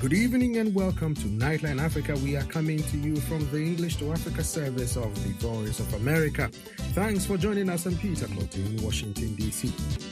Good evening and welcome to Nightline Africa. We are coming to you from the English to Africa service of the Voice of America. Thanks for joining us. I'm Peter Cloty in Washington, D.C.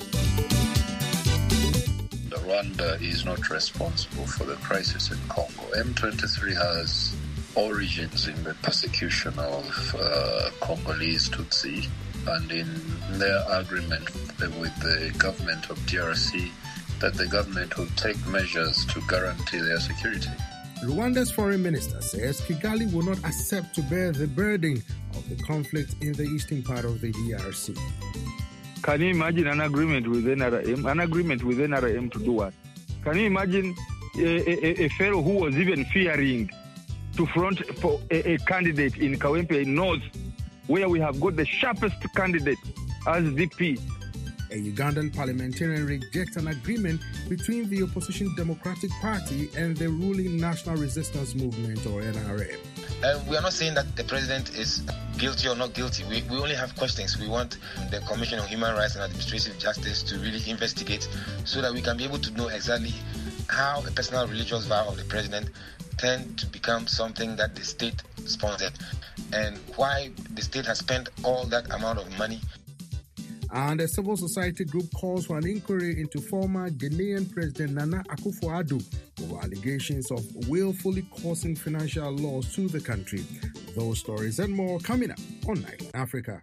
Rwanda is not responsible for the crisis in Congo. M23 has origins in the persecution of Congolese Tutsi, and in their agreement with the government of DRC that the government will take measures to guarantee their security. Rwanda's foreign minister says Kigali will not accept to bear the burden of the conflict in the eastern part of the DRC. Can you imagine an agreement with NRM? An agreement with NRM to do what? Can you imagine a fellow who was even fearing to front for a candidate in Kawempe North, where we have got the sharpest candidate as VP? A Ugandan parliamentarian rejects an agreement between the opposition Democratic Party and the ruling National Resistance Movement, or NRM. We are not saying that the president is guilty or not guilty. We only have questions. We want the Commission on Human Rights and Administrative Justice to really investigate so that we can be able to know exactly how a personal religious vow of the president tend to become something that the state sponsored and why the state has spent all that amount of money. And a civil society group calls for an inquiry into former Ghanaian President Nana Akufo-Addo over allegations of willfully causing financial loss to the country. Those stories and more coming up on Night Africa.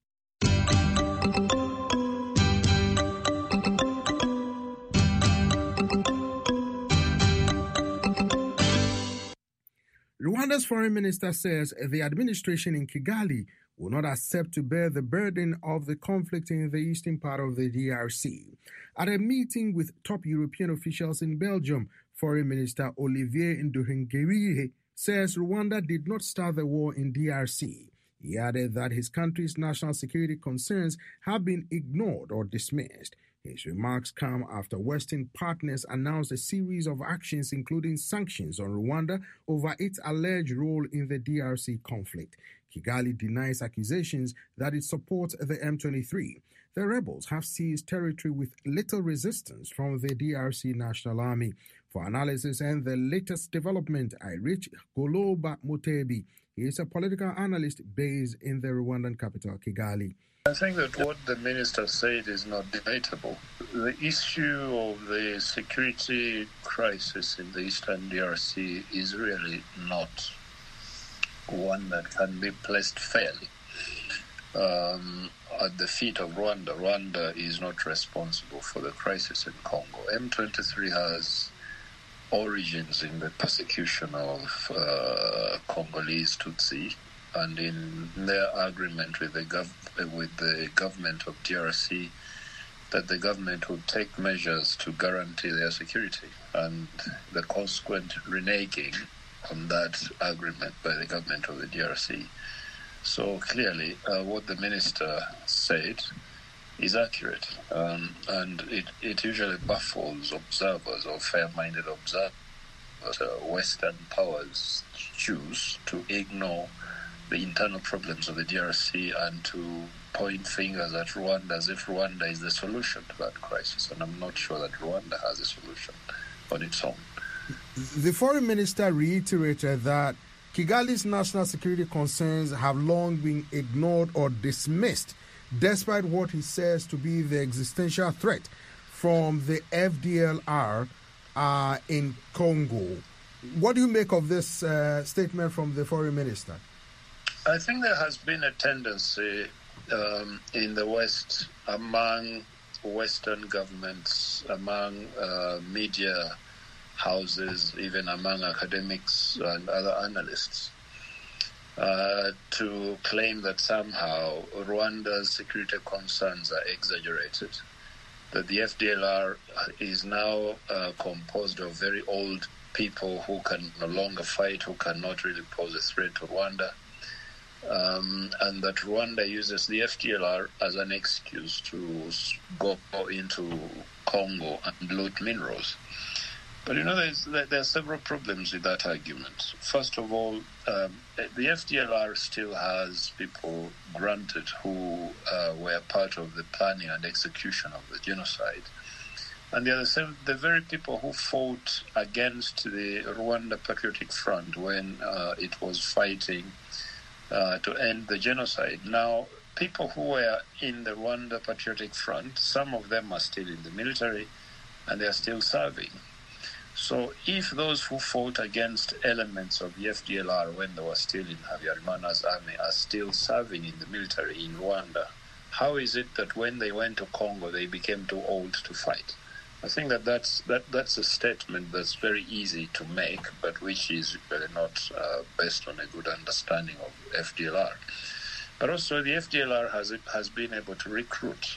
Rwanda's foreign minister says the administration in Kigali will not accept to bear the burden of the conflict in the eastern part of the DRC. At a meeting with top European officials in Belgium, Foreign Minister Olivier Nduhungirehe says Rwanda did not start the war in DRC. He added that his country's national security concerns have been ignored or dismissed. His remarks come after Western partners announced a series of actions, including sanctions on Rwanda over its alleged role in the DRC conflict. Kigali denies accusations that it supports the M23. The rebels have seized territory with little resistance from the DRC National Army. For analysis and the latest development, I reach Goloba Mutebi. He is a political analyst based in the Rwandan capital, Kigali. I think that what the minister said is not debatable. The issue of the security crisis in the eastern DRC is really not one that can be placed fairly at the feet of Rwanda. Rwanda is not responsible for the crisis in Congo. M23 has origins in the persecution of Congolese Tutsi, and in their agreement with the government of DRC that the government will take measures to guarantee their security, and the consequent reneging on that agreement by the government of the DRC. So clearly, what the minister said is accurate, and it usually baffles observers or fair-minded observers that Western powers choose to ignore the internal problems of the DRC and to point fingers at Rwanda as if Rwanda is the solution to that crisis. And I'm not sure that Rwanda has a solution on its own. The foreign minister reiterated that Kigali's national security concerns have long been ignored or dismissed, despite what he says to be the existential threat from the FDLR in Congo. What do you make of this statement from the foreign minister? I think there has been a tendency in the West, among Western governments, among media houses, even among academics and other analysts, to claim that somehow Rwanda's security concerns are exaggerated, that the FDLR is now composed of very old people who can no longer fight, who cannot really pose a threat to Rwanda, and that Rwanda uses the FDLR as an excuse to go into Congo and loot minerals. But there are several problems with that argument. First of all, the FDLR still has people granted who were part of the planning and execution of the genocide. And they are the very people who fought against the Rwanda Patriotic Front when it was fighting to end the genocide. Now, people who were in the Rwanda Patriotic Front, some of them are still in the military and they are still serving. So if those who fought against elements of the FDLR when they were still in Habyarimana's army are still serving in the military in Rwanda, how is it that when they went to Congo they became too old to fight? I think that's a statement that's very easy to make, but which is really not based on a good understanding of FDLR. But also the FDLR has been able to recruit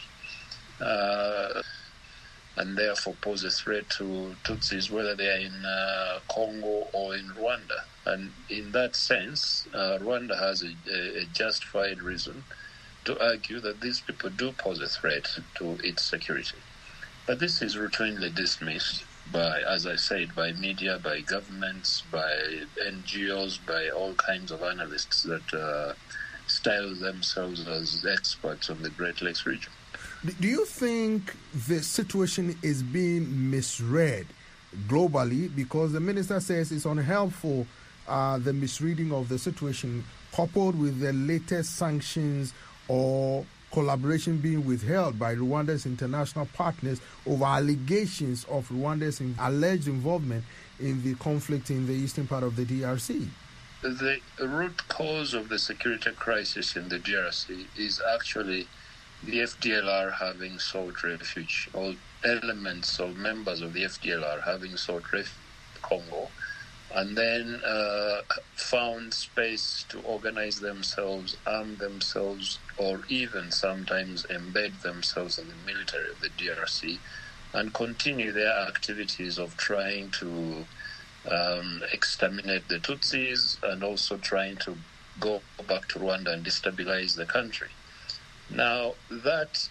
and therefore pose a threat to Tutsis, whether they are in Congo or in Rwanda. And in that sense, Rwanda has a justified reason to argue that these people do pose a threat to its security. But this is routinely dismissed by, as I said, by media, by governments, by NGOs, by all kinds of analysts that style themselves as experts on the Great Lakes region. Do you think the situation is being misread globally? Because the minister says it's unhelpful, the misreading of the situation, coupled with the latest sanctions or collaboration being withheld by Rwanda's international partners over allegations of Rwanda's alleged involvement in the conflict in the eastern part of the DRC. The root cause of the security crisis in the DRC is actually the FDLR having sought refuge, or elements of members of the FDLR having sought refuge in Congo, and then found space to organize themselves, arm themselves, or even sometimes embed themselves in the military of the DRC and continue their activities of trying to exterminate the Tutsis and also trying to go back to Rwanda and destabilize the country. Now, that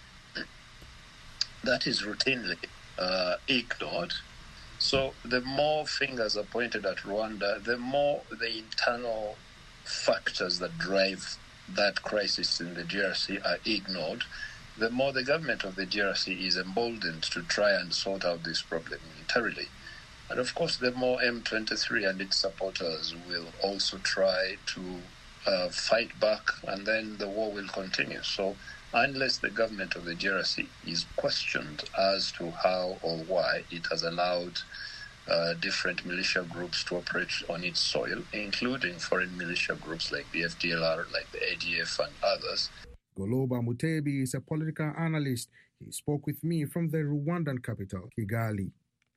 is routinely ignored. So the more fingers are pointed at Rwanda, the more the internal factors that drive that crisis in the DRC are ignored, the more the government of the DRC is emboldened to try and sort out this problem militarily. And of course, the more M23 and its supporters will also try to fight back, and then the war will continue. So unless the government of the DRC is questioned as to how or why it has allowed different militia groups to operate on its soil, including foreign militia groups like the FDLR, like the ADF and others. Goloba Mutebi is a political analyst. He spoke with me from the Rwandan capital, Kigali.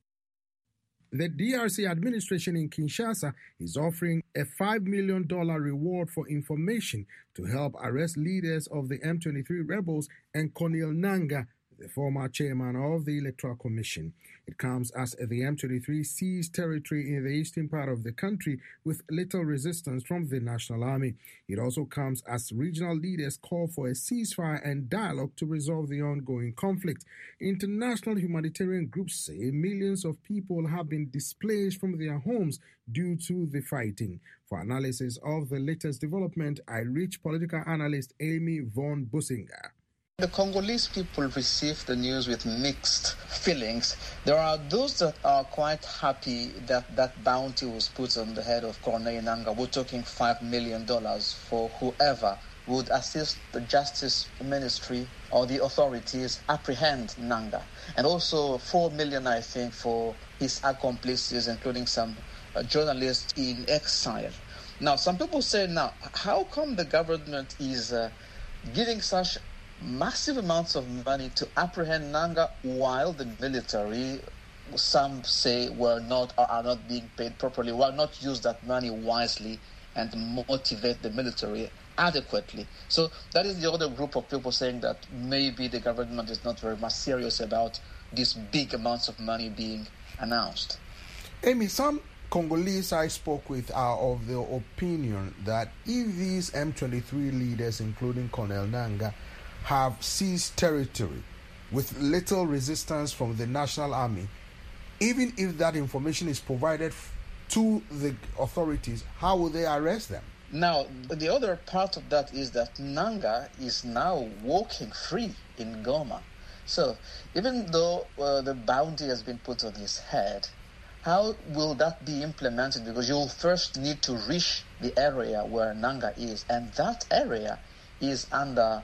The DRC administration in Kinshasa is offering a $5 million reward for information to help arrest leaders of the M23 rebels and Corneille Nangaa, the former chairman of the Electoral Commission. It comes as the M23 seized territory in the eastern part of the country with little resistance from the National Army. It also comes as regional leaders call for a ceasefire and dialogue to resolve the ongoing conflict. International humanitarian groups say millions of people have been displaced from their homes due to the fighting. For analysis of the latest development, I reached political analyst Amy von Bussinger. The Congolese people receive the news with mixed feelings. There are those that are quite happy that that bounty was put on the head of Corneille Nangaa. We're talking $5 million for whoever would assist the Justice Ministry or the authorities apprehend Nangaa. And also $4 million, I think, for his accomplices, including some journalists in exile. Now, some people say, now, how come the government is giving such massive amounts of money to apprehend Nangaa while the military, some say, are not being paid properly, will not use that money wisely and motivate the military adequately? So that is the other group of people saying that maybe the government is not very much serious about these big amounts of money being announced. Amy, some Congolese I spoke with are of the opinion that if these M23 leaders, including Corneille Nangaa, have seized territory with little resistance from the National Army, even if that information is provided to the authorities, how will they arrest them? Now, the other part of that is that Nangaa is now walking free in Goma. So, even though the bounty has been put on his head, how will that be implemented? Because you'll first need to reach the area where Nanga is, and that area is under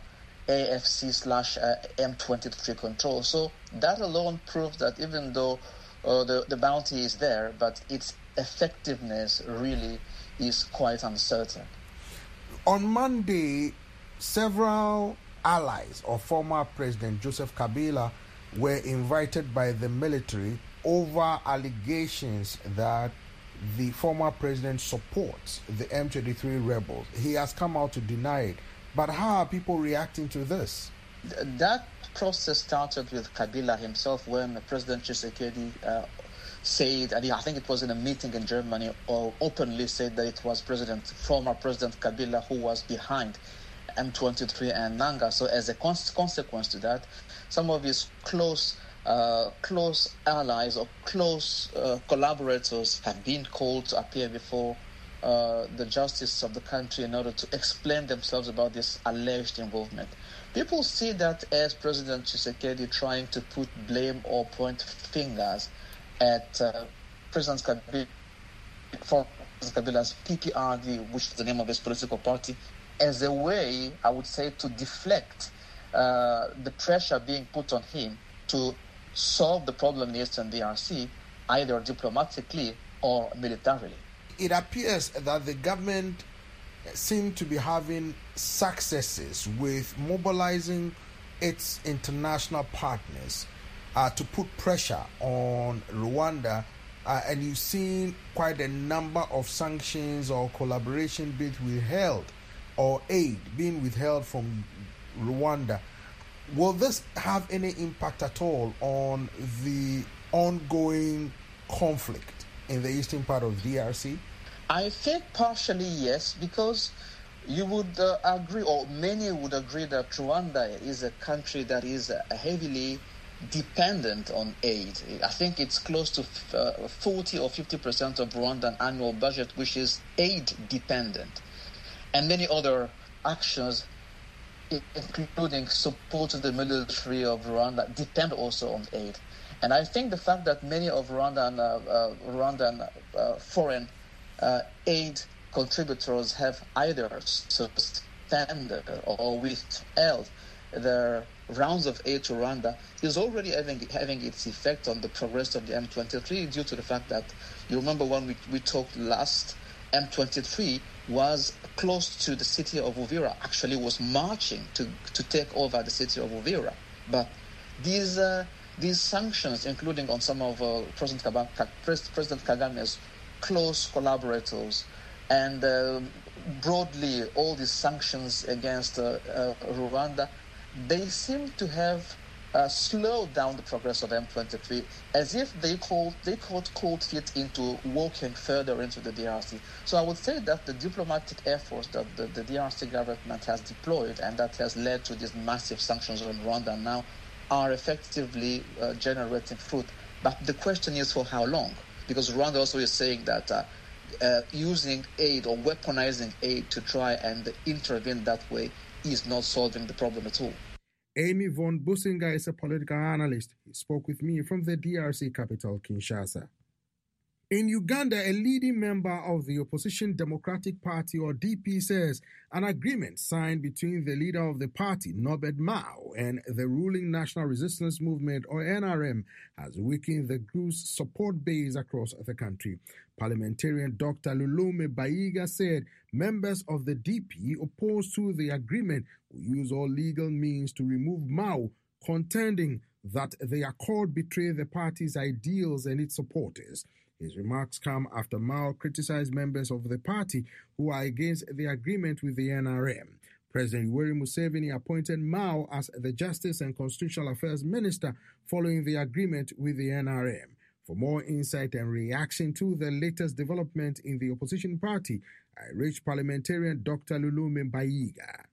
AFC/M23 control. So that alone proves that even though the bounty is there, but its effectiveness really is quite uncertain. On Monday, several allies of former President Joseph Kabila were invited by the military over allegations that the former president supports the M23 rebels. He has come out to deny it. But how are people reacting to this? That process started with Kabila himself when President Tshisekedi said, and I think it was in a meeting in Germany, or openly said that it was former President Kabila who was behind M23 and Nanga. So as a consequence to that, some of his close allies or close collaborators have been called to appear before the justice of the country in order to explain themselves about this alleged involvement. People see that as President Tshisekedi trying to put blame or point fingers at President Kabila's PPRD, which is the name of his political party, as a way, I would say, to deflect the pressure being put on him to solve the problem in the Eastern DRC, either diplomatically or militarily. It appears that the government seemed to be having successes with mobilizing its international partners to put pressure on Rwanda, and you've seen quite a number of sanctions or collaboration being withheld or aid being withheld from Rwanda. Will this have any impact at all on the ongoing conflict in the eastern part of DRC? I think partially yes, because you would agree, or many would agree, that Rwanda is a country that is heavily dependent on aid. I think it's close to 40 or 50% of Rwandan annual budget, which is aid dependent. And many other actions, including support to the military of Rwanda, depend also on aid. And I think the fact that many of Rwandan foreign aid contributors have either suspended or withheld their rounds of aid to Rwanda is already having its effect on the progress of the M23, due to the fact that, you remember when we talked last, M23 was close to the city of Uvira, actually was marching to take over the city of Uvira. But these sanctions, including on some of President Kagame's close collaborators, and broadly all these sanctions against Rwanda, they seem to have slowed down the progress of M23, as if they called cold feet into walking further into the DRC. So I would say that the diplomatic efforts that the DRC government has deployed, and that has led to these massive sanctions on Rwanda now, are effectively generating fruit. But the question is, for how long? Because Rwanda also is saying that using aid or weaponizing aid to try and intervene that way is not solving the problem at all. Amy von Businger is a political analyst. He spoke with me from the DRC capital, Kinshasa. In Uganda, a leading member of the opposition Democratic Party, or DP, says an agreement signed between the leader of the party, Norbert Mao, and the ruling National Resistance Movement, or NRM, has weakened the group's support base across the country. Parliamentarian Dr. Lulume Baiga said members of the DP opposed to the agreement will use all legal means to remove Mao, contending that the accord betrayed the party's ideals and its supporters. His remarks come after Mao criticized members of the party who are against the agreement with the NRM. President Yoweri Museveni appointed Mao as the Justice and Constitutional Affairs Minister following the agreement with the NRM. For more insight and reaction to the latest development in the opposition party, I reached parliamentarian Dr. Lulume Baiga.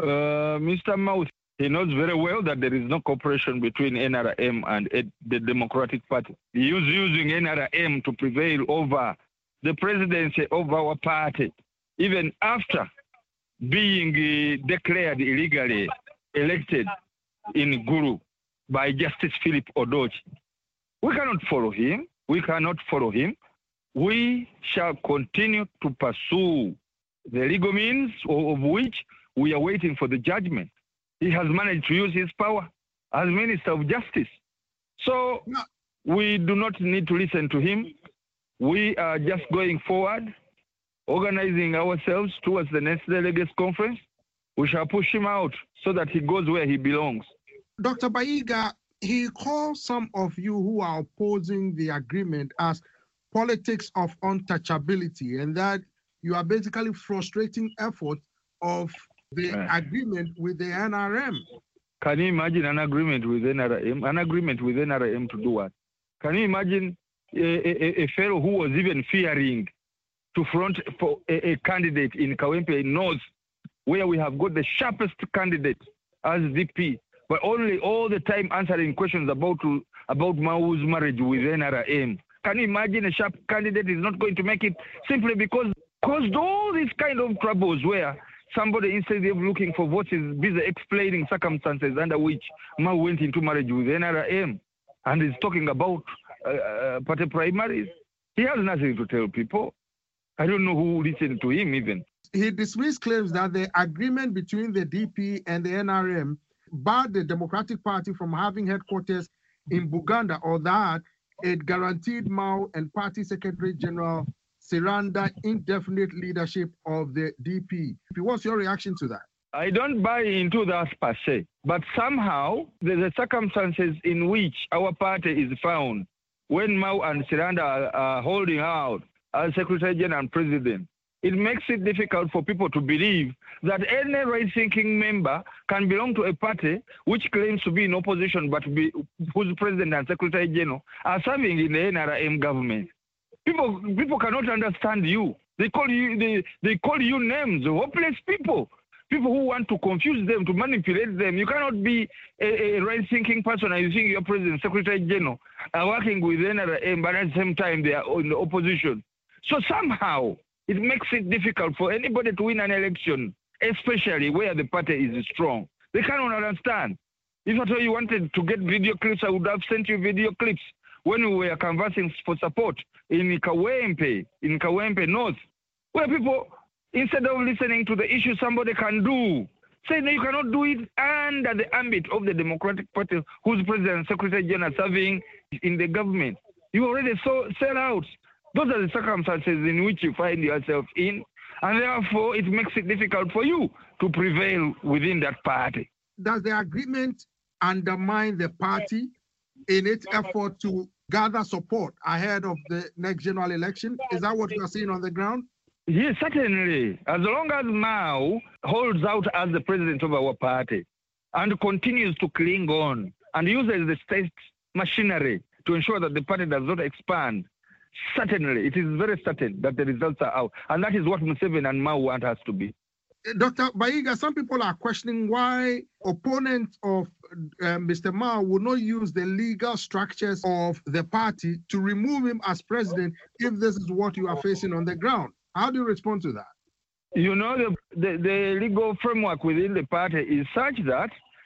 Mr. Mao, he knows very well that there is no cooperation between NRM and the Democratic Party. He is using NRM to prevail over the presidency of our party, even after being declared illegally elected in Gulu. by Justice Philip Odochi. We cannot follow him. We shall continue to pursue the legal means of which we are waiting for the judgment. He has managed to use his power as Minister of Justice. So we do not need to listen to him. We are just going forward, organizing ourselves towards the next delegates conference. We shall push him out so that he goes where he belongs. Dr. Baiga, he calls some of you who are opposing the agreement as politics of untouchability, and that you are basically frustrating efforts of the agreement with the NRM. Can you imagine an agreement with NRM? An agreement with NRM to do what? Can you imagine a fellow who was even fearing to front for a candidate in Kawempe North, where we have got the sharpest candidate as DP, but only all the time answering questions about Mau's marriage with NRM? Can you imagine a sharp candidate is not going to make it simply because caused all these kind of troubles where somebody, instead of looking for votes, is busy explaining circumstances under which Mau went into marriage with NRM and is talking about party primaries? He has nothing to tell people. I don't know who listened to him even. He dismissed claims that the agreement between the DP and the NRM barred the Democratic Party from having headquarters in Buganda, or that it guaranteed Mau and Party Secretary General Siranda indefinite leadership of the DP. What's your reaction to that? I don't buy into that per se, but somehow the circumstances in which our party is found when Mau and Siranda are holding out as Secretary General and President, it makes it difficult for people to believe that any right-thinking member can belong to a party which claims to be in opposition but whose President and Secretary General are serving in the NRM government. People cannot understand you. They call you names, hopeless people who want to confuse them, to manipulate them. You cannot be a right-thinking person and you think your President, Secretary General are working with NRM, but at the same time they are in the opposition. So somehow it makes it difficult for anybody to win an election, especially where the party is strong. They cannot understand. If at all you wanted to get video clips, I would have sent you video clips when we were canvassing for support in Kawempe North, where people, instead of listening to the issue somebody can do, say no, you cannot do it under the ambit of the Democratic Party, whose President and Secretary General are serving in the government. You already sell out. Those are the circumstances in which you find yourself in, and therefore it makes it difficult for you to prevail within that party. Does the agreement undermine the party in its effort to gather support ahead of the next general election? Is that what you are seeing on the ground? Yes, certainly. As long as Mau holds out as the president of our party and continues to cling on and uses the state machinery to ensure that the party does not expand, certainly, it is very certain that the results are out. And that is what Museveni and Mau want us to be. Dr. Baiga, some people are questioning why opponents of Mr. Mau will not use the legal structures of the party to remove him as president if this is what you are facing on the ground. How do you respond to that? You know, the legal framework within the party is such that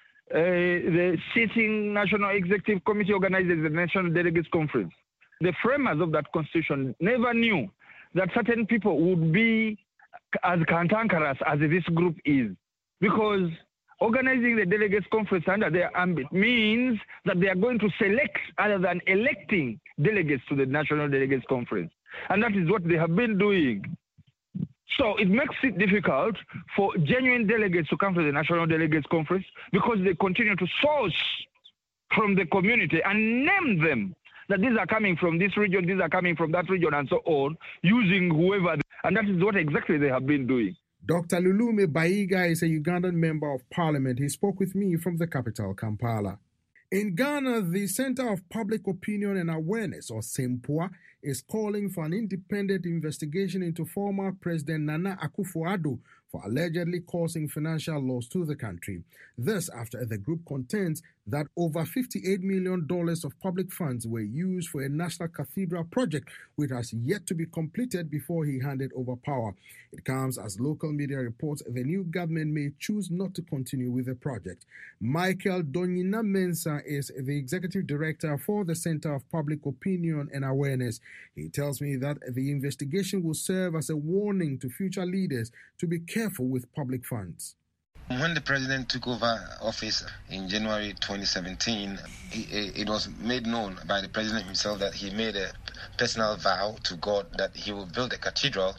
the sitting National Executive Committee organizes the National Delegates Conference. The framers of that constitution never knew that certain people would be as cantankerous as this group is, because organizing the delegates conference under their ambit means that they are going to select other than electing delegates to the National Delegates Conference. And that is what they have been doing. So it makes it difficult for genuine delegates to come to the National Delegates Conference because they continue to source from the community and name them that these are coming from this region, these are coming from that region, and so on, using whoever. And that is what exactly they have been doing. Dr. Lulume Baiga is a Ugandan member of parliament. He spoke with me from the capital, Kampala. In Ghana, the Center of Public Opinion and Awareness, or CEMPOA, is calling for an independent investigation into former President Nana Akufo-Addo for allegedly causing financial loss to the country. This after the group contends that over $58 million of public funds were used for a national cathedral project which has yet to be completed before he handed over power. It comes as local media reports the new government may choose not to continue with the project. Michael Donyina Mensah is the executive director for the Center of Public Opinion and Awareness. He tells me that the investigation will serve as a warning to future leaders to be careful with public funds. When the president took over office in January 2017, it was made known by the president himself that he made a personal vow to God that he will build a cathedral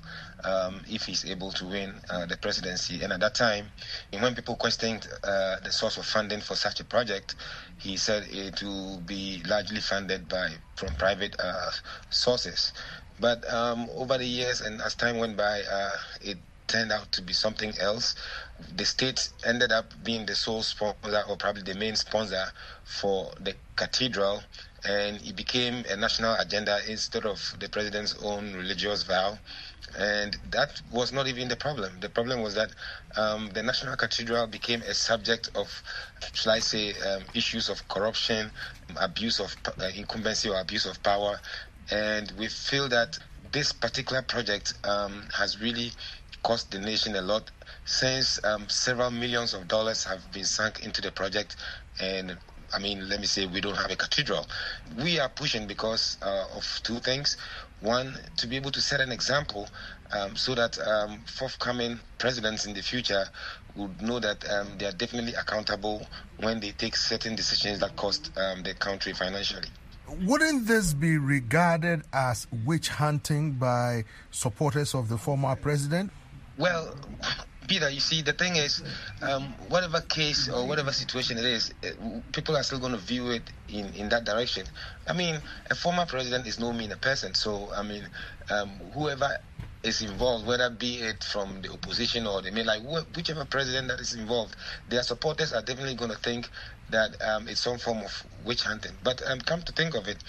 if he's able to win the presidency. And at that time, when people questioned the source of funding for such a project, he said it will be largely funded from private sources. But over the years and as time went by, it turned out to be something else. The state ended up being the sole sponsor, or probably the main sponsor, for the cathedral, and it became a national agenda instead of the president's own religious vow. And that was not even the problem. The problem was that the National Cathedral became a subject of, shall I say, issues of corruption, abuse of incumbency or abuse of power. And we feel that this particular project has really cost the nation a lot, since several millions of dollars have been sunk into the project. And I mean, let me say, we don't have a cathedral. We are pushing because of two things. One, to be able to set an example so that forthcoming presidents in the future would know that they are definitely accountable when they take certain decisions that cost the country financially. Wouldn't this be regarded as witch hunting by supporters of the former president? Well, Peter, you see, the thing is, whatever case or whatever situation it is, people are still going to view it in that direction. I mean, a former president is no mean a person. So, I mean, whoever is involved, whether be it from the opposition or the main, like whichever president that is involved, their supporters are definitely going to think that it's some form of witch hunting. But come to think of it,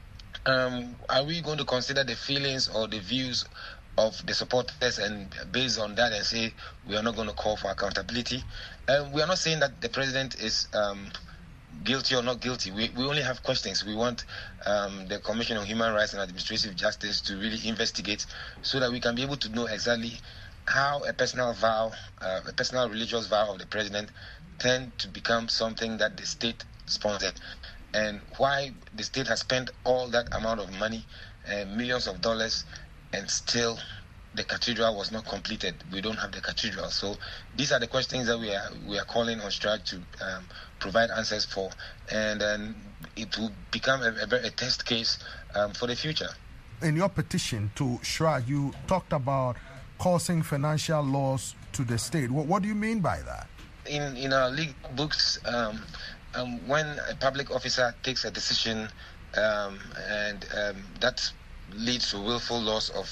are we going to consider the feelings or the views of the supporters and based on that and say we are not going to call for accountability? We are not saying that the president is guilty or not guilty. We only have questions. We want the Commission on Human Rights and Administrative Justice to really investigate so that we can be able to know exactly how a personal vow, a personal religious vow of the president tend to become something that the state sponsored, and why the state has spent all that amount of money, millions of dollars, and still the cathedral was not completed. We don't have the cathedral. So these are the questions that we are calling on STRAD to provide answers for, and then it will become a test case for the future. In your petition to STRAD, you talked about causing financial loss to the state. What do you mean by that? In our legal books, when a public officer takes a decision and that leads to willful loss of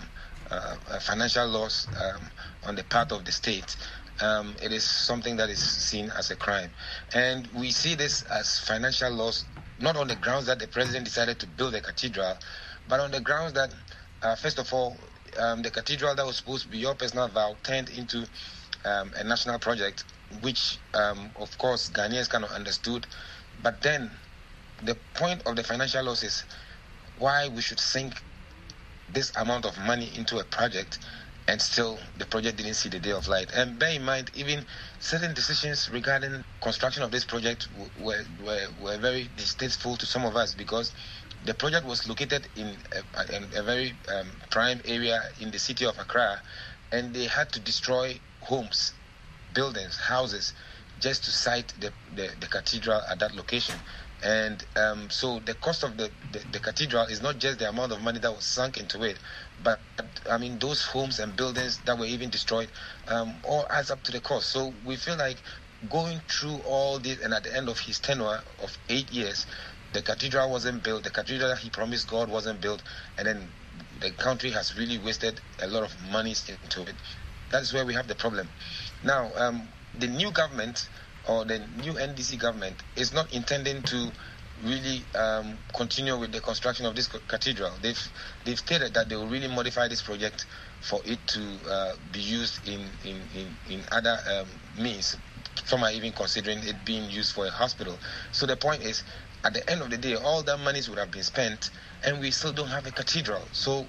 financial loss on the part of the state, it is something that is seen as a crime. And we see this as financial loss, not on the grounds that the president decided to build a cathedral, but on the grounds that, first of all, the cathedral that was supposed to be your personal vow turned into a national project, which, of course, Ghanaians kind of understood. But then the point of the financial loss is why we should sink this amount of money into a project and still the project didn't see the day of light. And bear in mind, even certain decisions regarding construction of this project were very distasteful to some of us, because the project was located in a very prime area in the city of Accra, and they had to destroy homes, buildings, houses, just to site the cathedral at that location. And so the cost of the cathedral is not just the amount of money that was sunk into it, but I mean those homes and buildings that were even destroyed all adds up to the cost. So we feel like going through all this, and at the end of his tenure of 8 years, the cathedral wasn't built, the cathedral that he promised God wasn't built, and then the country has really wasted a lot of money into it. That's where we have the problem. Now, the new government, or the new NDC government, is not intending to really continue with the construction of this cathedral. They've stated that they will really modify this project for it to be used in other means. Some are even considering it being used for a hospital. So the point is, at the end of the day, all that monies would have been spent, and we still don't have a cathedral. So,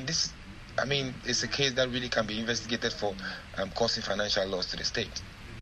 it's a case that really can be investigated for causing financial loss to the state.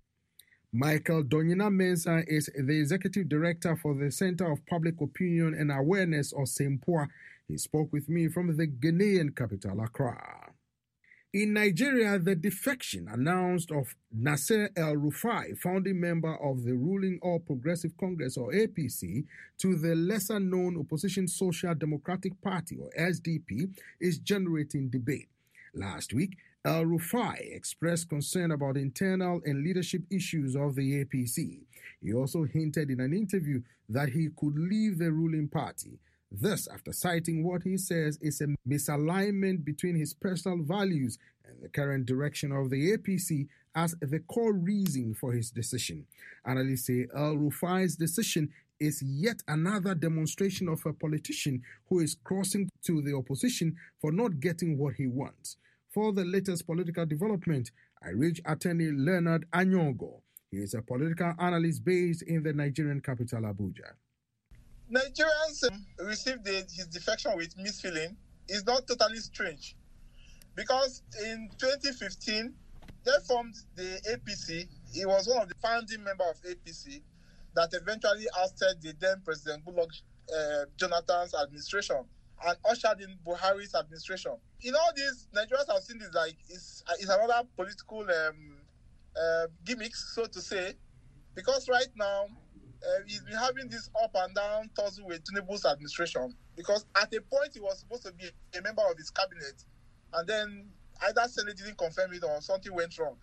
Michael Donyina Mensah is the executive director for the Center of Public Opinion and Awareness, or CEMPOA. He spoke with me from the Ghanaian capital, Accra. In Nigeria, the defection announced of Nasser El-Rufai, founding member of the ruling All Progressive Congress, or APC, to the lesser-known opposition Social Democratic Party, or SDP, is generating debate. Last week, El-Rufai expressed concern about internal and leadership issues of the APC. He also hinted in an interview that he could leave the ruling party. This after citing what he says is a misalignment between his personal values and the current direction of the APC as the core reason for his decision. Analysts say El-Rufai's decision is yet another demonstration of a politician who is crossing to the opposition for not getting what he wants. For the latest political development, I reached attorney Leonard Anyongo. He is a political analyst based in the Nigerian capital, Abuja. Nigerians received his defection with misfeeling is not totally strange, because in 2015, they formed the APC. He was one of the founding members of APC that eventually ousted the then President Goodluck Jonathan's administration and ushered in Buhari's administration. In all this, Nigerians have seen this like it's another political gimmicks, so to say, because right now he's been having this up and down tussle with Tinubu's administration, because at a point he was supposed to be a member of his cabinet, and then either Senate didn't confirm it or something went wrong.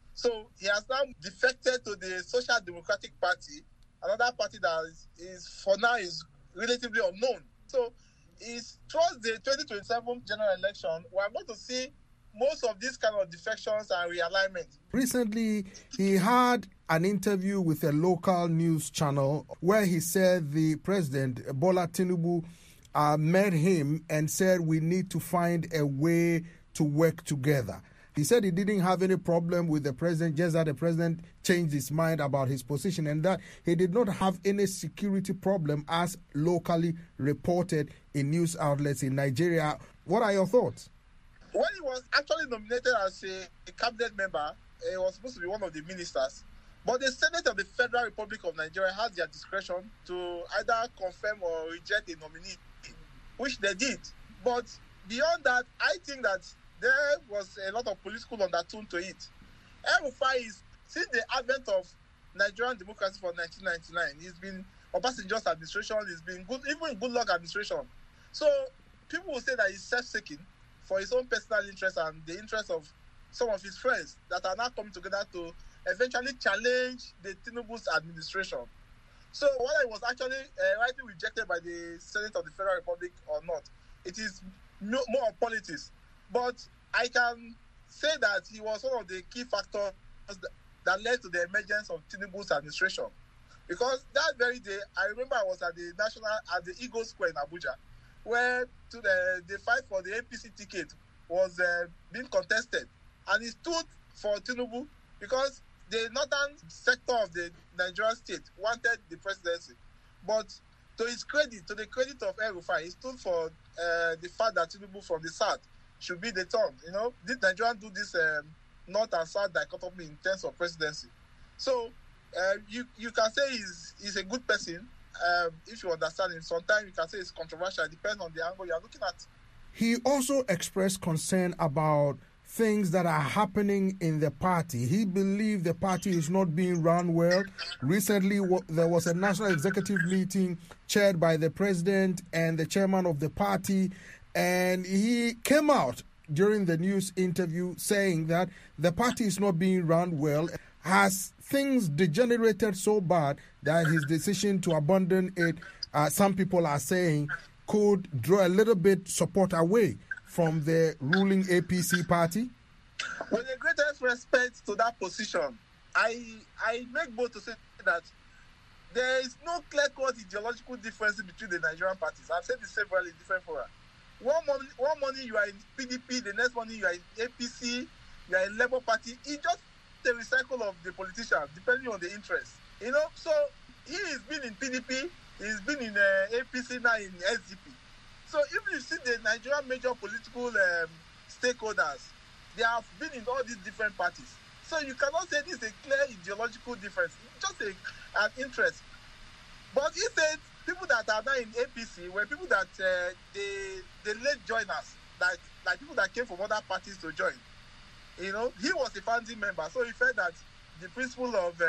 So he has now defected to the Social Democratic Party, another party that is for now is relatively unknown. So it's towards the 2027 general election, we're going to see most of these kind of defections and realignment. Recently, he had an interview with a local news channel where he said the president, Bola Tinubu, met him and said we need to find a way to work together. He said he didn't have any problem with the president, just that the president changed his mind about his position, and that he did not have any security problem as locally reported in news outlets in Nigeria. What are your thoughts? When he was actually nominated as a cabinet member, he was supposed to be one of the ministers. But the Senate of the Federal Republic of Nigeria has their discretion to either confirm or reject a nominee, which they did. But beyond that, I think that there was a lot of political undertone to it. El-Rufai is, since the advent of Nigerian democracy for 1999, he's been Obasanjo's administration, he's been good, even Goodluck administration. So people will say that he's self-seeking for his own personal interest and the interest of some of his friends that are now coming together to eventually challenge the Tinubu's administration. So whether it was actually rightly rejected by the Senate of the Federal Republic or not, it is more of politics. But I can say that he was one of the key factors that led to the emergence of Tinubu's administration. Because that very day, I remember I was at the Eagle Square in Abuja, where the fight for the APC ticket was being contested. And he stood for Tinubu because the northern sector of the Nigerian state wanted the presidency. But to his credit, to the credit of El-Rufai, he stood for the fact that Tinubu from the south should be the turn. You know, did Nigerians do this north and south dichotomy in terms of presidency? So you can say he's a good person if you understand him. Sometimes you can say it's controversial. It depends on the angle you're looking at. He also expressed concern about things that are happening in the party. He believed the party is not being run well. Recently, there was a national executive meeting chaired by the president and the chairman of the party, and he came out during the news interview saying that the party is not being run well. Has things degenerated so bad that his decision to abandon it, some people are saying, could draw a little bit support away from the ruling APC party? With the greatest respect to that position, I make bold to say that there is no clear-cut ideological difference between the Nigerian parties. I've said this several in different fora. One morning you are in PDP, the next morning you are in APC, you are in Labour Party. It's just the recycle of the politicians, depending on the interest. So he's been in PDP, he's been in APC, now in SDP. So if you see the Nigerian major political stakeholders, they have been in all these different parties. So you cannot say this is a clear ideological difference. It's just an interest. But he said people that are now in APC were people that they late joiners, like people that came from other parties to join. He was a founding member, so he felt that the principle of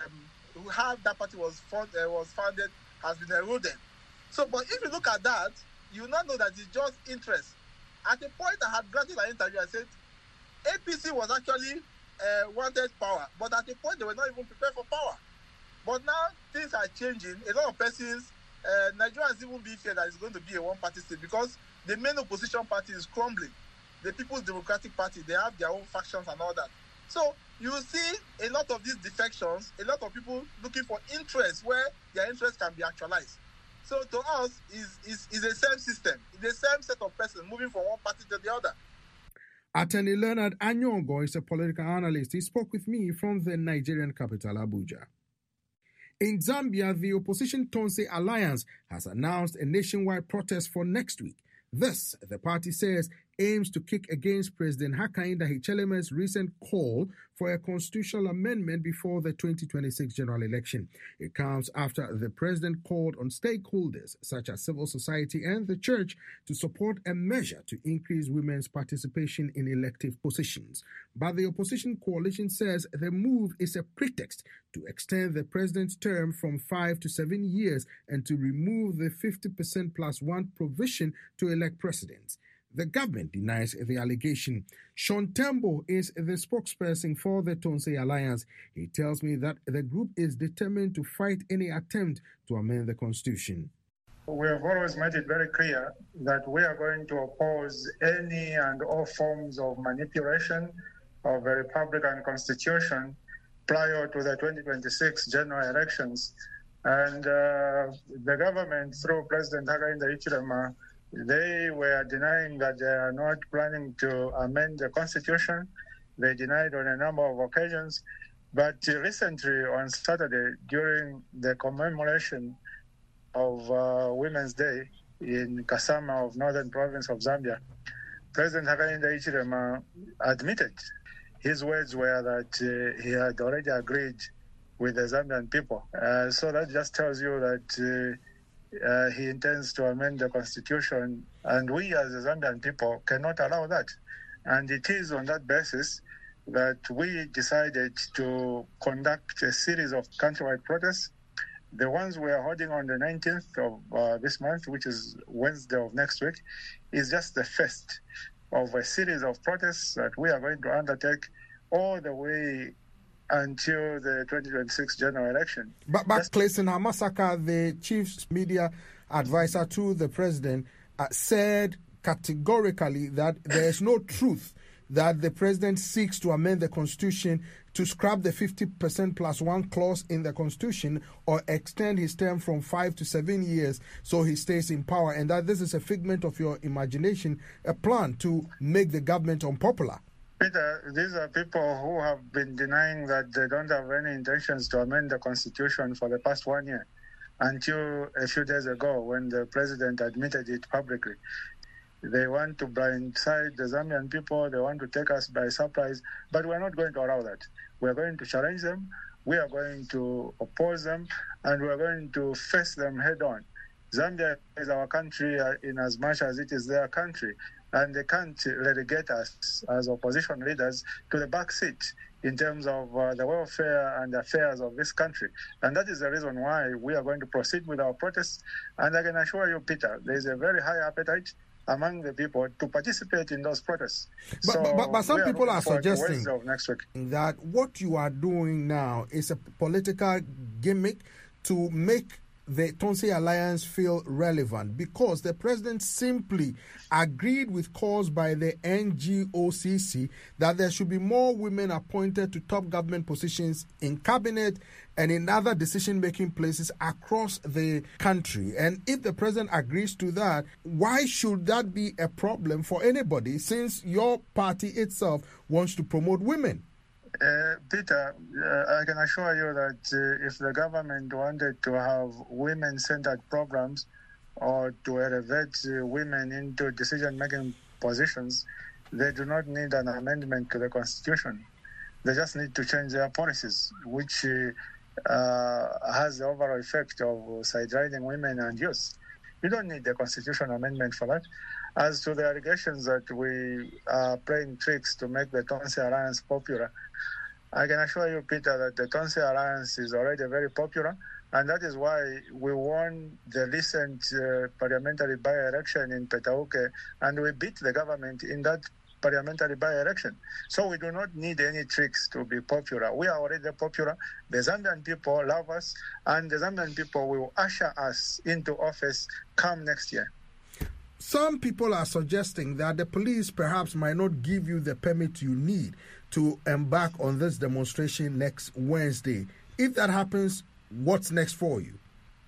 how that party was founded has been eroded. So, but if you look at that, you will not know that it's just interest. At a point, I had granted an interview. I said APC was actually wanted power, but at a point they were not even prepared for power. But now things are changing. A lot of persons, Nigerians even be fear that it's going to be a one-party state because the main opposition party is crumbling. The People's Democratic Party, they have their own factions and all that. So you see a lot of these defections, a lot of people looking for interest where their interest can be actualized. So to us, is the same system, the same set of persons moving from one party to the other. Attorney Leonard Anyongo is a political analyst. He spoke with me from the Nigerian capital, Abuja. In Zambia, the opposition Tonse Alliance has announced a nationwide protest for next week. This, the party says, aims to kick against President Hakainde Hichilema's recent call for a constitutional amendment before the 2026 general election. It comes after the president called on stakeholders such as civil society and the church to support a measure to increase women's participation in elective positions. But the opposition coalition says the move is a pretext to extend the president's term from 5 to 7 years and to remove the 50% plus one provision to elect presidents. The government denies the allegation. Sean Tembo is the spokesperson for the Tonse Alliance. He tells me that the group is determined to fight any attempt to amend the constitution. We have always made it very clear that we are going to oppose any and all forms of manipulation of the Republican Constitution prior to the 2026 general elections. And the government, through President Hakainde Hichilema, they were denying that they are not planning to amend the Constitution. They denied on a number of occasions. But recently, on Saturday, during the commemoration of Women's Day in Kasama of Northern Province of Zambia, President Hakainde Hichilema admitted his words were that he had already agreed with the Zambian people. So that just tells you that he intends to amend the constitution, and we as the Zambian people cannot allow that. And it is on that basis that we decided to conduct a series of countrywide protests. The ones we are holding on the 19th of this month, which is Wednesday of next week, is just the first of a series of protests that we are going to undertake all the way until the 2026 general election. But Clayson Hamasaka, the chief media advisor to the president, said categorically that there is no truth that the president seeks to amend the constitution to scrap the 50% plus one clause in the constitution or extend his term from 5 to 7 years so he stays in power, and that this is a figment of your imagination, a plan to make the government unpopular. Peter, these are people who have been denying that they don't have any intentions to amend the constitution for the past 1 year, until a few days ago when the president admitted it publicly. They want to blindside the Zambian people, they want to take us by surprise, but we're not going to allow that. We're going to challenge them, we are going to oppose them, and we're going to face them head on. Zambia is our country in as much as it is their country. And they can't relegate us as opposition leaders to the back seat in terms of the welfare and affairs of this country. And that is the reason why we are going to proceed with our protests. And I can assure you, Peter, there is a very high appetite among the people to participate in those protests. But some people are suggesting next week that what you are doing now is a political gimmick to make the Tonse Alliance feel relevant? Because the president simply agreed with calls by the NGOCC that there should be more women appointed to top government positions in cabinet and in other decision-making places across the country. And if the president agrees to that, why should that be a problem for anybody, since your party itself wants to promote women? Peter, I can assure you that if the government wanted to have women-centered programs or to elevate women into decision-making positions, they do not need an amendment to the Constitution. They just need to change their policies, which has the overall effect of sidelining women and youth. You don't need a constitutional amendment for that. As to the allegations that we are playing tricks to make the Tonse Alliance popular, I can assure you, Peter, that the Tonse Alliance is already very popular, and that is why we won the recent parliamentary by-election in Petauke, and we beat the government in that parliamentary by-election. So we do not need any tricks to be popular. We are already popular. The Zambian people love us, and the Zambian people will usher us into office come next year. Some people are suggesting that the police perhaps might not give you the permit you need to embark on this demonstration next Wednesday. If that happens, what's next for you?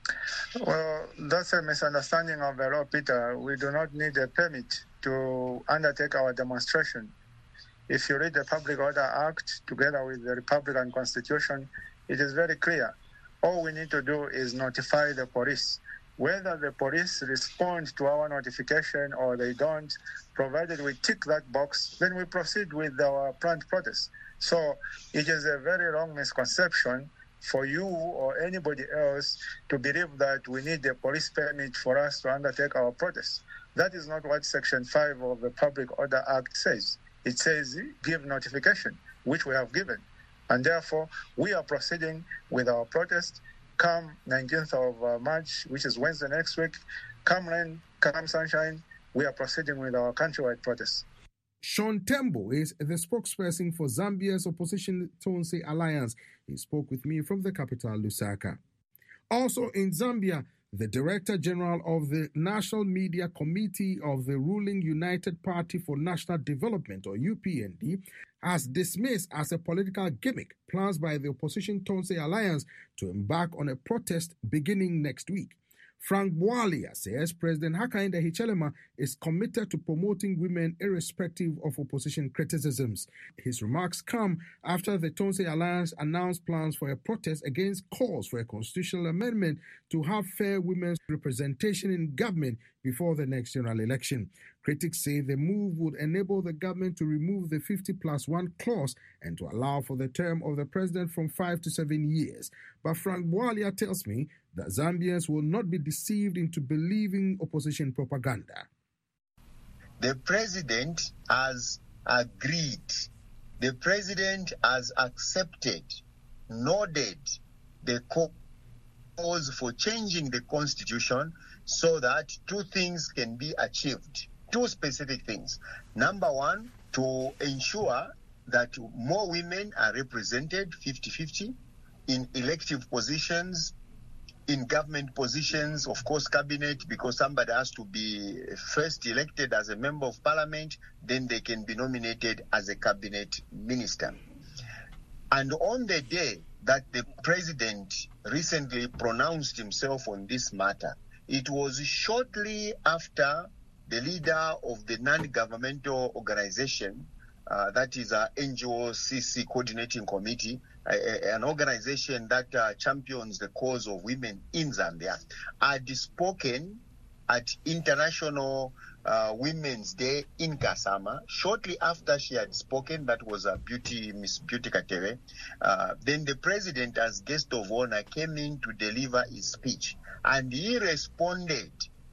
Well, that's a misunderstanding of the law, Peter. We do not need a permit to undertake our demonstration. If you read the Public Order Act together with the Republican Constitution, it is very clear. All we need to do is notify the police. Whether the police respond to our notification or they don't, provided we tick that box, then we proceed with our planned protest. So it is a very wrong misconception for you or anybody else to believe that we need a police permit for us to undertake our protest. That is not what Section 5 of the Public Order Act says. It says give notification, which we have given. And therefore, we are proceeding with our protest. Come 19th of March, which is Wednesday next week, come rain, come sunshine, we are proceeding with our countrywide protest. Sean Tembo is the spokesperson for Zambia's opposition Tonse Alliance. He spoke with me from the capital, Lusaka. Also in Zambia, the Director General of the National Media Committee of the ruling United Party for National Development, or UPND, has dismissed as a political gimmick plans by the opposition Tonse Alliance to embark on a protest beginning next week. Frank Bwalia says President Hakainde Hichilema is committed to promoting women irrespective of opposition criticisms. His remarks come after the Tonse Alliance announced plans for a protest against calls for a constitutional amendment to have fair women's representation in government before the next general election. Critics say the move would enable the government to remove the 50+1 clause and to allow for the term of the president from 5 to 7 years. But Frank Bwalia tells me that Zambians will not be deceived into believing opposition propaganda. The president has agreed. The president has accepted, nodded the cause for changing the constitution so that two things can be achieved. Two specific things. Number one, to ensure that more women are represented 50-50 in elective positions, in government positions, of course, cabinet, because somebody has to be first elected as a member of parliament, then they can be nominated as a cabinet minister. And on the day that the president recently pronounced himself on this matter, it was shortly after the leader of the non-governmental organization, that is NGOCC Coordinating Committee, an organization that champions the cause of women in Zambia, had spoken at International Women's Day in Kasama. Shortly after she had spoken, that was Miss Beauty Katere, then the president, as guest of honor, came in to deliver his speech. And he responded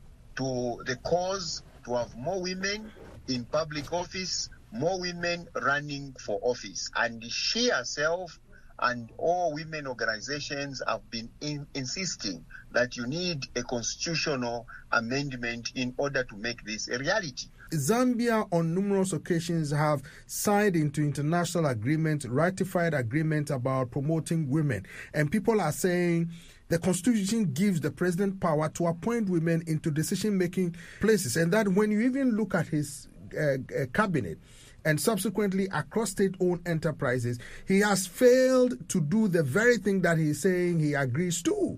to the cause to have more women in public office, more women running for office. And she herself and all women organizations have been insisting that you need a constitutional amendment in order to make this a reality. Zambia on numerous occasions have signed into international agreements, ratified agreements about promoting women. And people are saying the constitution gives the president power to appoint women into decision-making places. And that when you even look at his cabinet and subsequently across state-owned enterprises, he has failed to do the very thing that he's saying he agrees to.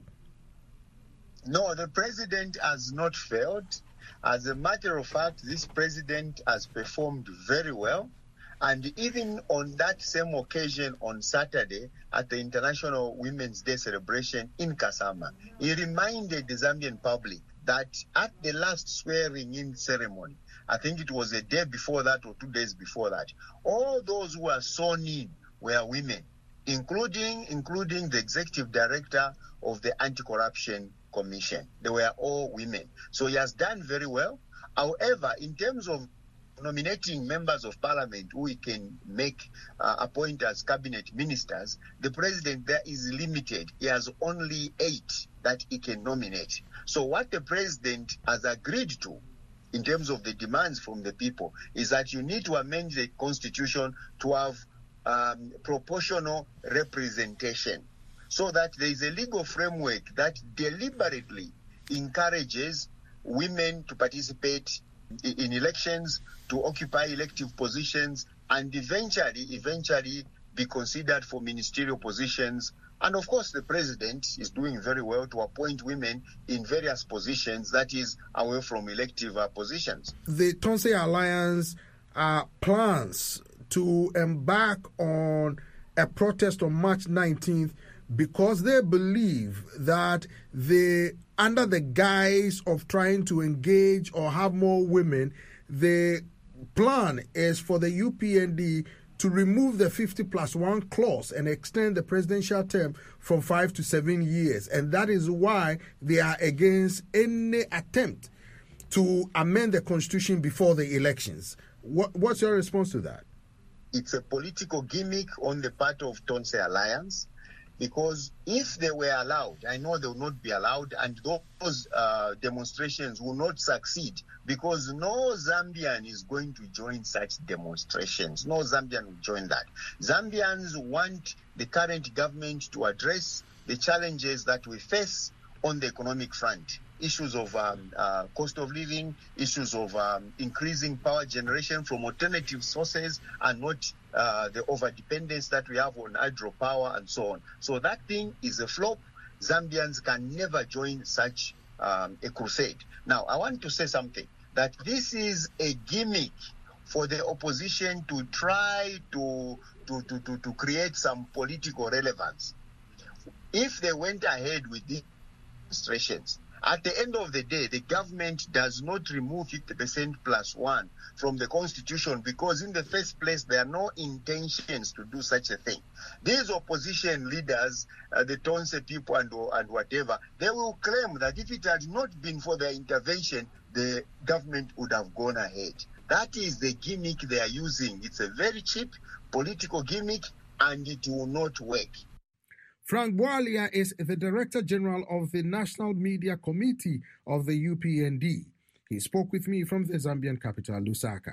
No, the president has not failed. As a matter of fact, this president has performed very well. And even on that same occasion on Saturday at the International Women's Day celebration in Kasama, he reminded the Zambian public that at the last swearing-in ceremony, I think it was a day before that or 2 days before that, all those who were sworn in were women, including the executive director of the Anti-Corruption Commission. They were all women. So he has done very well. However, in terms of nominating members of parliament who he can appoint as cabinet ministers, the president there is limited. He has only 8 that he can nominate. So what the president has agreed to in terms of the demands from the people is that you need to amend the constitution to have proportional representation, so that there is a legal framework that deliberately encourages women to participate in elections, to occupy elective positions, and eventually be considered for ministerial positions. And of course, the president is doing very well to appoint women in various positions, that is, away from elective positions. The Tonse Alliance plans to embark on a protest on March 19th because they believe that under the guise of trying to engage or have more women, the plan is for the UPND to remove the 50+1 clause and extend the presidential term from 5 to 7 years. And that is why they are against any attempt to amend the constitution before the elections. What's your response to that? It's a political gimmick on the part of Tonse Alliance, because if they were allowed, I know they will not be allowed, and those demonstrations will not succeed, because no Zambian is going to join such demonstrations. No Zambian will join that. Zambians want the current government to address the challenges that we face on the economic front. Issues of cost of living, issues of increasing power generation from alternative sources, and not the overdependence that we have on hydropower and so on. So that thing is a flop. Zambians can never join such a crusade. Now, I want to say something, that this is a gimmick for the opposition to try to create some political relevance. If they went ahead with these demonstrations, at the end of the day, the government does not remove 50%+1 from the constitution, because in the first place, there are no intentions to do such a thing. These opposition leaders, the Tonse people and whatever, they will claim that if it had not been for their intervention, the government would have gone ahead. That is the gimmick they are using. It's a very cheap political gimmick, and it will not work. Frank Bwalia is the Director General of the National Media Committee of the UPND. He spoke with me from the Zambian capital, Lusaka.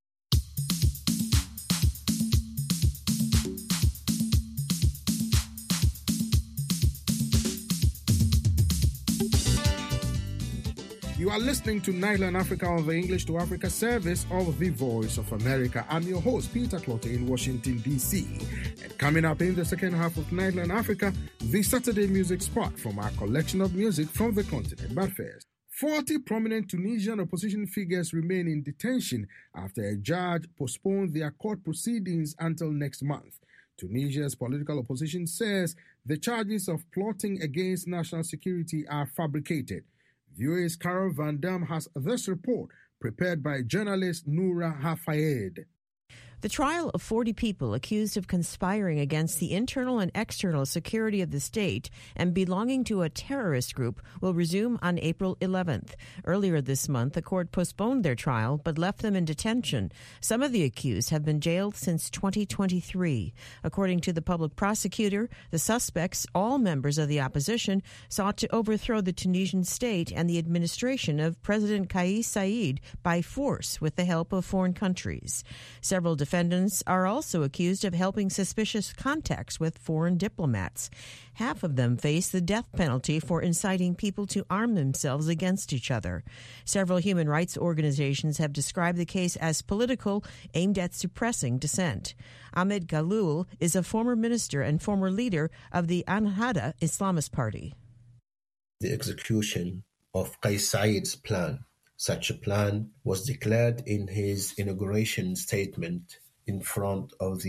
You are listening to Nightline Africa on the English to Africa service of the Voice of America. I'm your host, Peter Clotte in Washington, D.C. And coming up in the second half of Nightline Africa, the Saturday music spot from our collection of music from the continent. But first, 40 prominent Tunisian opposition figures remain in detention after a judge postponed their court proceedings until next month. Tunisia's political opposition says the charges of plotting against national security are fabricated. VOA's Carol Van Dam has this report prepared by journalist Noura Hafayed. The trial of 40 people accused of conspiring against the internal and external security of the state and belonging to a terrorist group will resume on April 11th. Earlier this month, the court postponed their trial but left them in detention. Some of the accused have been jailed since 2023. According to the public prosecutor, the suspects, all members of the opposition, sought to overthrow the Tunisian state and the administration of President Kais Saied by force with the help of foreign countries. Several defendants are also accused of helping suspicious contacts with foreign diplomats. Half of them face the death penalty for inciting people to arm themselves against each other. Several human rights organizations have described the case as political, aimed at suppressing dissent. Ahmed Galoul is a former minister and former leader of the Ennahda Islamist Party. The execution of Kais Saied's plan. Such a plan was declared in his inauguration statement in front of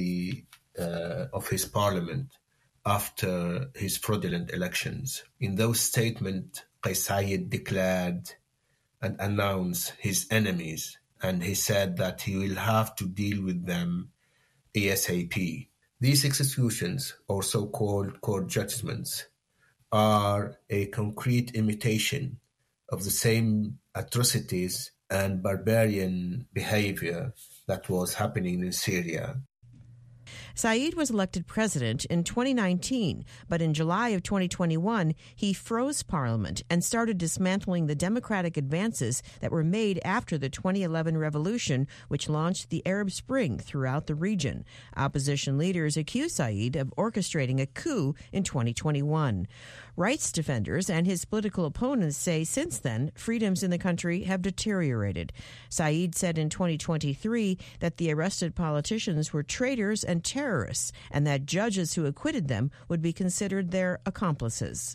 his parliament after his fraudulent elections. In those statements, Kais Saied declared and announced his enemies, and he said that he will have to deal with them ASAP. These executions, or so-called court judgments, are a concrete imitation of the same atrocities and barbarian behavior that was happening in Syria. Saied was elected president in 2019, but in July of 2021, he froze parliament and started dismantling the democratic advances that were made after the 2011 revolution, which launched the Arab Spring throughout the region. Opposition leaders accused Saied of orchestrating a coup in 2021. Rights defenders and his political opponents say since then, freedoms in the country have deteriorated. Saied said in 2023 that the arrested politicians were traitors and terrorists, and that judges who acquitted them would be considered their accomplices.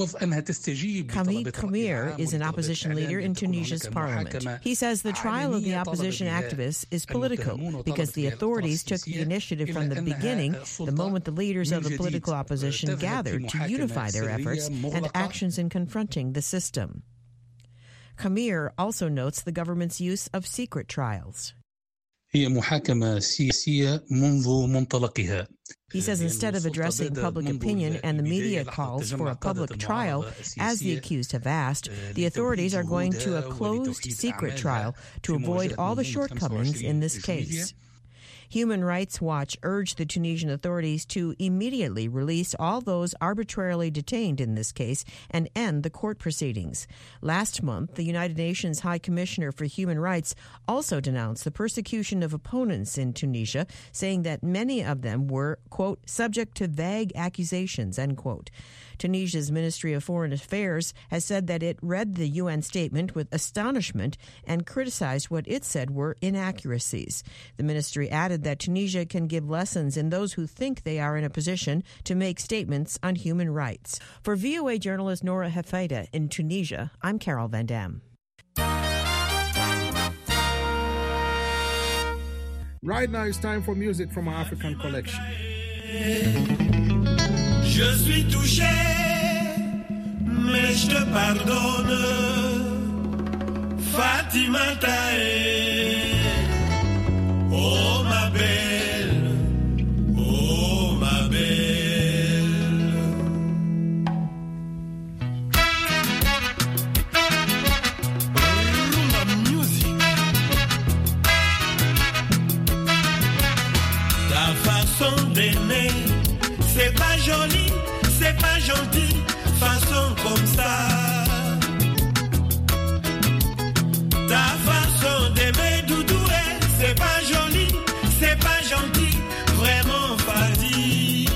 Camille Khomir is an opposition leader in Tunisia's parliament. He says the trial of the opposition activists is political because the authorities took the initiative from the beginning, the moment the leaders of the political opposition gathered to unify their efforts and actions in confronting the system. Khomir also notes the government's use of secret trials. هي محاكمة سياسية منذ منطلقها. He says instead of addressing public opinion and the media calls for a public trial, as the accused have asked, the authorities are going to a closed secret trial to avoid all the shortcomings in this case. Human Rights Watch urged the Tunisian authorities to immediately release all those arbitrarily detained in this case and end the court proceedings. Last month, the United Nations High Commissioner for Human Rights also denounced the persecution of opponents in Tunisia, saying that many of them were, quote, subject to vague accusations, end quote. Tunisia's Ministry of Foreign Affairs has said that it read the UN statement with astonishment and criticized what it said were inaccuracies. The ministry added that Tunisia can give lessons in those who think they are in a position to make statements on human rights. For VOA journalist Nora Heffaida in Tunisia, I'm Carol Van Dam. Right now it's time for music from our African collection. Je suis touché, mais je te pardonne. Fatima Tae, oh ma belle, oh ma belle. Ma musique. Ta façon d'aimer, c'est pas joli, c'est pas gentil, façon comme ça. Ta façon d'aimer doudoué, c'est pas joli, c'est pas gentil, vraiment fadi.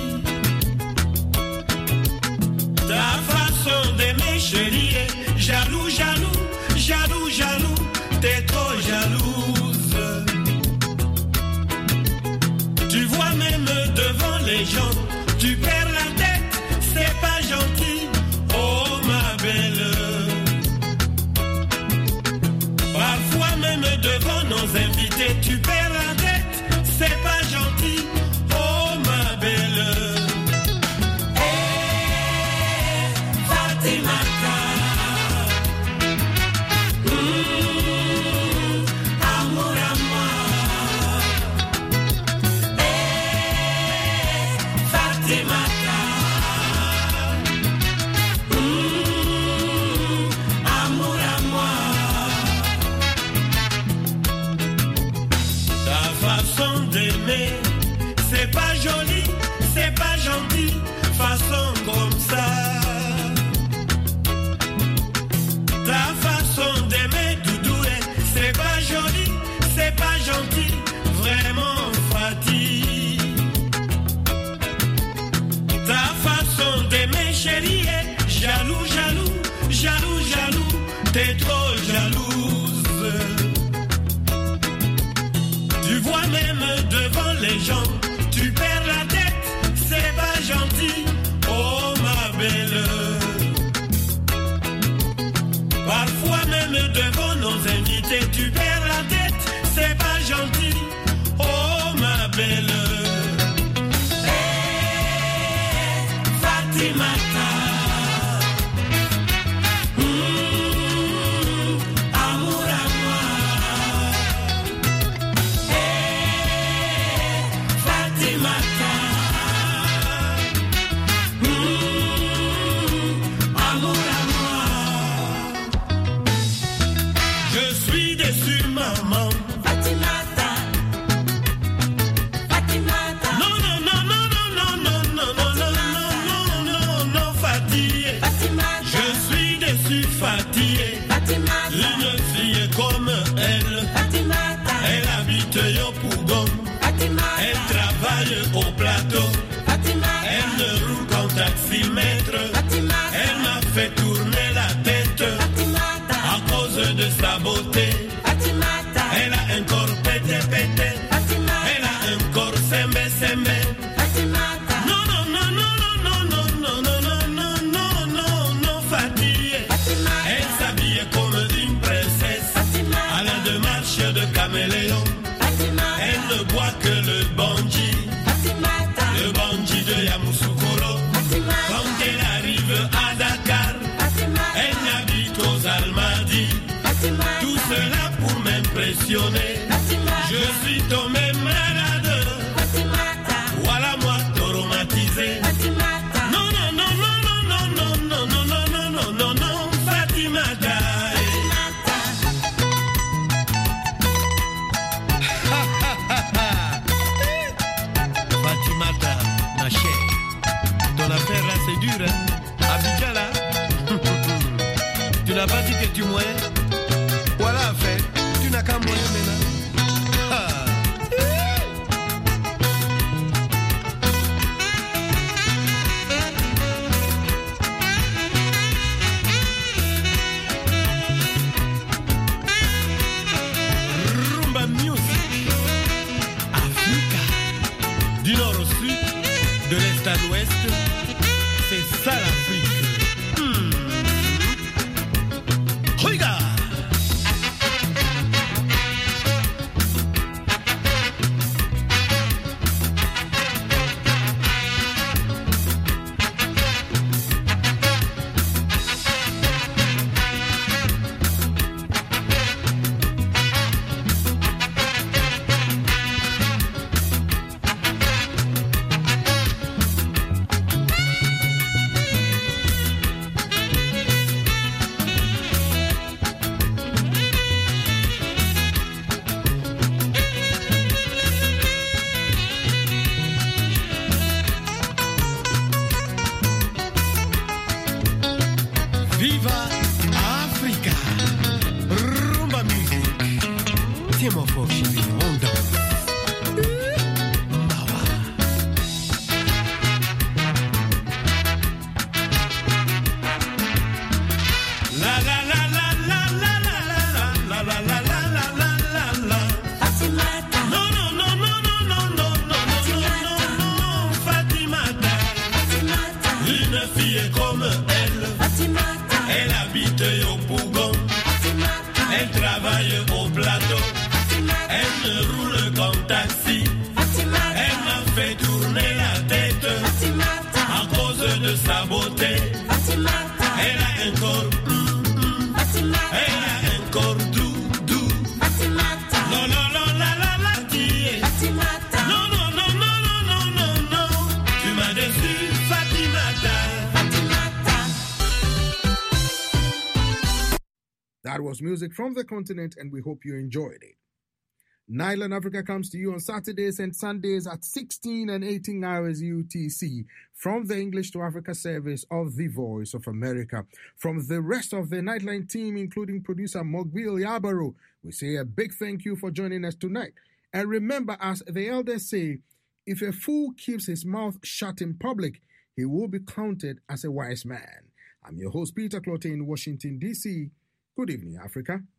Ta façon d'aimer chérie, jaloux, jaloux, jaloux, jaloux, t'es trop jalouse. Tu vois même devant les gens, tu perds la tête, c'est pas gentil, oh ma belle. Parfois même devant nos invités, tu perds la tête, c'est pas gentil, oh ma belle. Hey, Fatimata, amour à moi. chérie est jaloux, jaloux, jaloux, jaloux, t'es trop jalouse. Tu vois même devant les gens, tu perds la tête, c'est pas gentil, oh ma belle. Parfois même devant nos invités, tu perds la tête, c'est pas gentil, oh ma belle. Hey, Fatimata, amour à moi. Hey, Fatimata, amour à moi. Je suis déçu, maman. Fatimata, Fatimata. Non, non, non, non, non, non, non, non, non, non, non, non, fatigué. Fatimata. Je suis déçu, fatigué. Fatimata. Une fille comme elle. Fatimata. Elle habite Yopougon. Fatimata. Elle travaille au plateau. Fatimata. Elle ne roule qu'en taximètre. Fatimata. Elle m'a fait tourner la tête. Fatimata. À cause de sa beauté. Fatimata. Elle a un corps pété pété. Fatimata. Elle a un corps semé semé. Fatimata. Non non non non non non non non non non non non non fatiguée. Fatimata. Elle s'habille comme une princesse. Fatimata. À la démarche de caméléon. Fatimata. Elle ne boit que le bandji. Fatimata. Le bandji de Yamoussoukro. Fatimata. Quand elle arrive à Dakar. Fatimata. Elle n'habite qu'aux Almadies. Fatimata. Tout cela pour m'impressionner. Fatimata. Je suis tombé malade. Fatimata. Voilà moi traumatisé. Fatimata. Non non non non non non non non non non non non non Fatimata. Fatimata, ma chère. Ton affaire là c'est dur hein. Abidjan là. Tu n'as pas dit que tu moyens. Voilà, fait. Tu n'as qu'un moyen maintenant. Ah. Rumba Music. Africa. Du nord au sud, de l'est à l'ouest, c'est ça l'Afrique. Regarde. Viva Africa. Rumba Music. Tiens-moi fort, chérie, on danse. Mawa. La la la la la la la la la la la la la la la. Fatimata. Non non non non non non non non non non Fatimata. Fatimata. Une fille comme elle. Fatimata. Elle habite au Pougon. Fatimata. Elle travaille au plateau. Fatimata. Elle ne roule qu'en taxi. Fatimata. Elle m'a fait tourner la tête. Fatimata. À cause de sa beauté. Fatimata. Elle a un corps. Fatimata. Elle a un corps doux, doux. Fatimata. Non, non, non, la, la, la, qui Fatimata. Non, non, non, non, non, non, non, non. Tu m'as déçu, Fatimata. That was music from the continent, and we hope you enjoyed it. Nylon Africa comes to you on Saturdays and Sundays at 16 and 18 hours UTC from the English to Africa service of The Voice of America. From the rest of the Nightline team, including producer Mogbil Yabaro, we say a big thank you for joining us tonight. And remember, as the elders say, if a fool keeps his mouth shut in public, he will be counted as a wise man. I'm your host, Peter Clotte in Washington, D.C. Good evening, Africa.